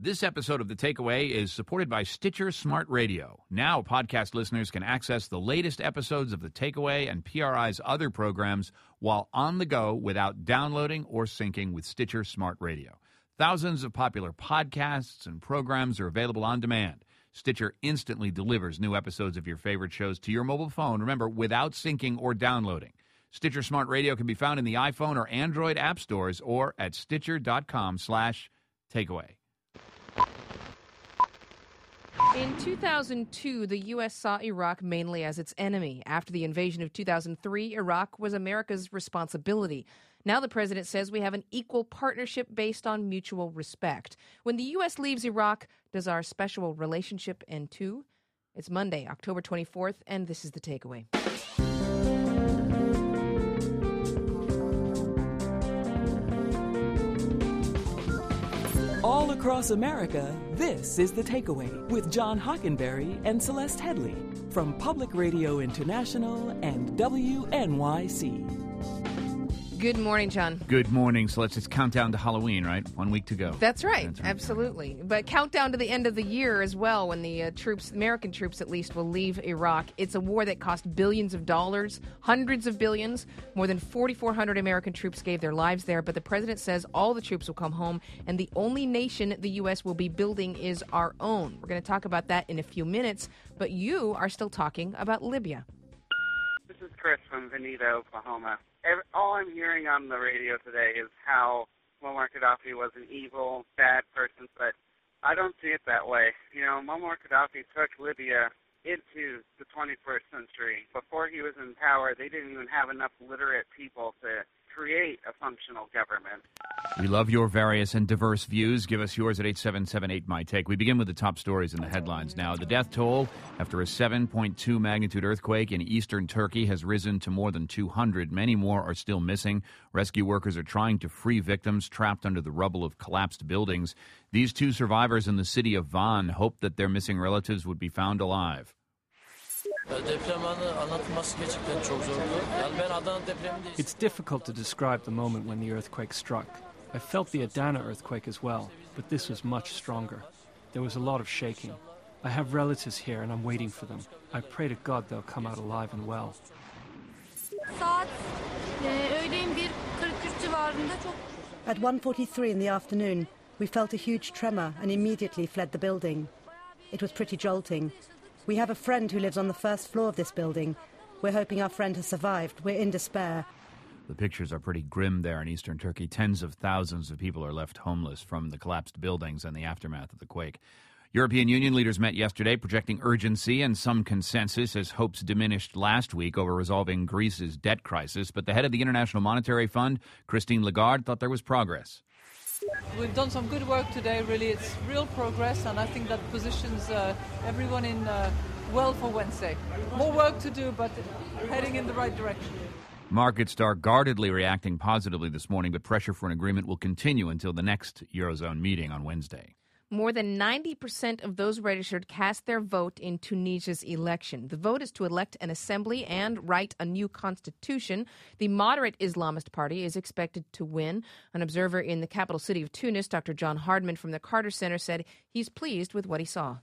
This episode of The Takeaway is supported by Stitcher Smart Radio. Now, podcast listeners can access the latest episodes of The Takeaway and PRI's other programs while on the go without downloading or syncing with Stitcher Smart Radio. Thousands of popular podcasts and programs are available on demand. Stitcher instantly delivers new episodes of your favorite shows to your mobile phone, remember, without syncing or downloading. Stitcher Smart Radio can be found in the iPhone or Android app stores or at Stitcher.com/takeaway. In 2002, the U.S. saw Iraq mainly as its enemy. After the invasion of 2003, Iraq was America's responsibility. Now the president says we have an equal partnership based on mutual respect. When the U.S. leaves Iraq, does our special relationship end too? It's Monday, October 24th, and this is The Takeaway. All across America, this is The Takeaway with John Hockenberry and Celeste Headley from Public Radio International and WNYC. Good morning, John. Good morning. So let's just count down to Halloween, right? 1 week to go. That's right. Absolutely. But countdown to the end of the year as well when the American troops at least, will leave Iraq. It's a war that cost billions of dollars, hundreds of billions. More than 4,400 American troops gave their lives there. But the president says all the troops will come home, and the only nation the U.S. will be building is our own. We're going to talk about that in a few minutes. But you are still talking about Libya. This is Chris from Veneta, Oklahoma. All I'm hearing on the radio today is how Muammar Gaddafi was an evil, bad person, but I don't see it that way. You know, Muammar Gaddafi took Libya into the 21st century. Before he was in power, they didn't even have enough literate people to create a functional government. We love your various and diverse views. Give us yours at 877-8MY-TAKE. We begin with the top stories in the headlines now. The death toll after a 7.2 magnitude earthquake in eastern Turkey has risen to more than 200. Many more are still missing. Rescue workers are trying to free victims trapped under the rubble of collapsed buildings. These two survivors in the city of Van hoped that their missing relatives would be found alive. It's difficult to describe the moment when the earthquake struck. I felt the Adana earthquake as well, but this was much stronger. There was a lot of shaking. I have relatives here and I'm waiting for them. I pray to God they'll come out alive and well. At 1:43 in the afternoon, we felt a huge tremor and immediately fled the building. It was pretty jolting. We have a friend who lives on the first floor of this building. We're hoping our friend has survived. We're in despair. The pictures are pretty grim there in eastern Turkey. Tens of thousands of people are left homeless from the collapsed buildings and the aftermath of the quake. European Union leaders met yesterday, projecting urgency and some consensus as hopes diminished last week over resolving Greece's debt crisis. But the head of the International Monetary Fund, Christine Lagarde, thought there was progress. We've done some good work today, really. It's real progress, and I think that positions everyone in well for Wednesday. More work to do, but heading in the right direction. Markets are guardedly reacting positively this morning, but pressure for an agreement will continue until the next Eurozone meeting on Wednesday. More than 90% of those registered cast their vote in Tunisia's election. The vote is to elect an assembly and write a new constitution. The moderate Islamist party is expected to win. An observer in the capital city of Tunis, Dr. John Hardman from the Carter Center, said he's pleased with what he saw.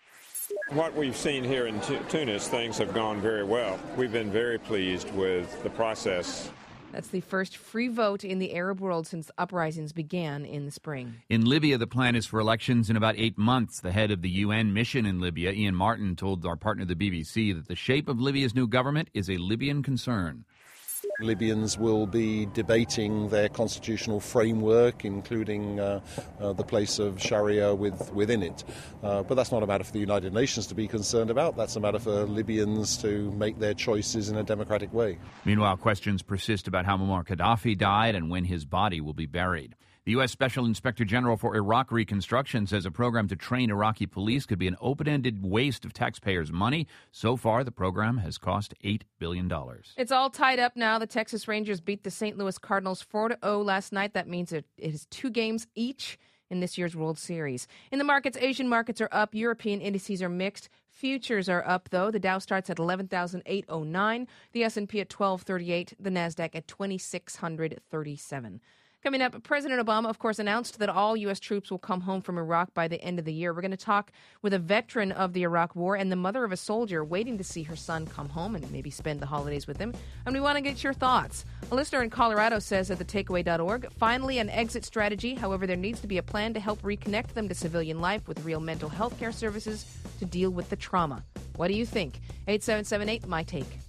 What we've seen here in Tunis, things have gone very well. We've been very pleased with the process. That's the first free vote in the Arab world since uprisings began in the spring. In Libya, the plan is for elections in about 8 months. The head of the UN mission in Libya, Ian Martin, told our partner, the BBC, that the shape of Libya's new government is a Libyan concern. Libyans will be debating their constitutional framework, including the place of Sharia within it. But that's not a matter for the United Nations to be concerned about. That's a matter for Libyans to make their choices in a democratic way. Meanwhile, questions persist about how Muammar Gaddafi died and when his body will be buried. The U.S. Special Inspector General for Iraq Reconstruction says a program to train Iraqi police could be an open-ended waste of taxpayers' money. So far, the program has cost $8 billion. It's all tied up now. The Texas Rangers beat the St. Louis Cardinals 4-0 last night. That means it is 2 games each in this year's World Series. In the markets, Asian markets are up. European indices are mixed. Futures are up, though. The Dow starts at 11,809. The S&P at 1238. The NASDAQ at 2,637. Coming up, President Obama, of course, announced that all U.S. troops will come home from Iraq by the end of the year. We're going to talk with a veteran of the Iraq War and the mother of a soldier waiting to see her son come home and maybe spend the holidays with him. And we want to get your thoughts. A listener in Colorado says at thetakeaway.org, finally an exit strategy. However, there needs to be a plan to help reconnect them to civilian life with real mental health care services to deal with the trauma. What do you think? 8778, my take.